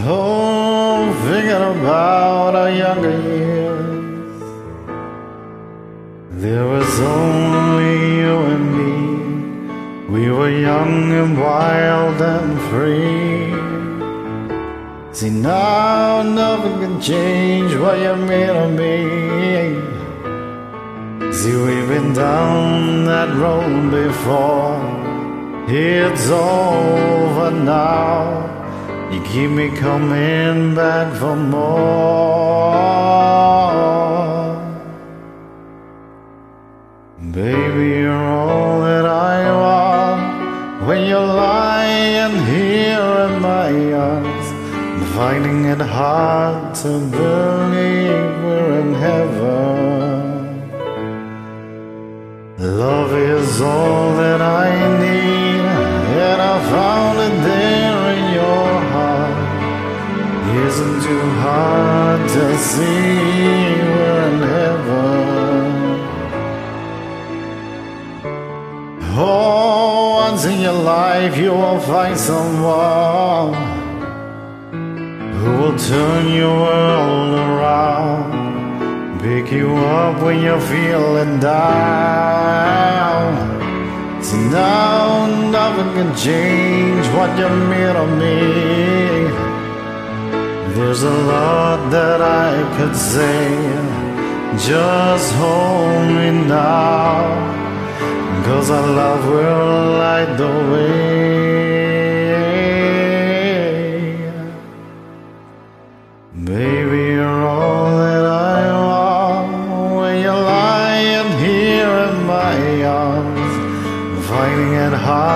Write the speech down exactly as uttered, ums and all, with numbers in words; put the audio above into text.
Oh, thinking about our younger years, there was only you and me. We were young and wild and free. See, now nothing can change what you made of me. See, we've been down that road before. It's over now. You keep me coming back for more. Baby, you're all that I want. When you're lying here in my arms, I'm finding it hard to believe we're in heaven. Love is all that I need, and I found it there in your heart. Isn't too hard to see we're in heaven. Oh, once in your life you will find someone who will turn your world around, pick you up when you're feeling down. See, now nothing can change what you made of me. There's a lot that I could say, just hold me now, 'cause our love will light the way. Baby, you're all that I want. When you're lying here in my arms, finding it hard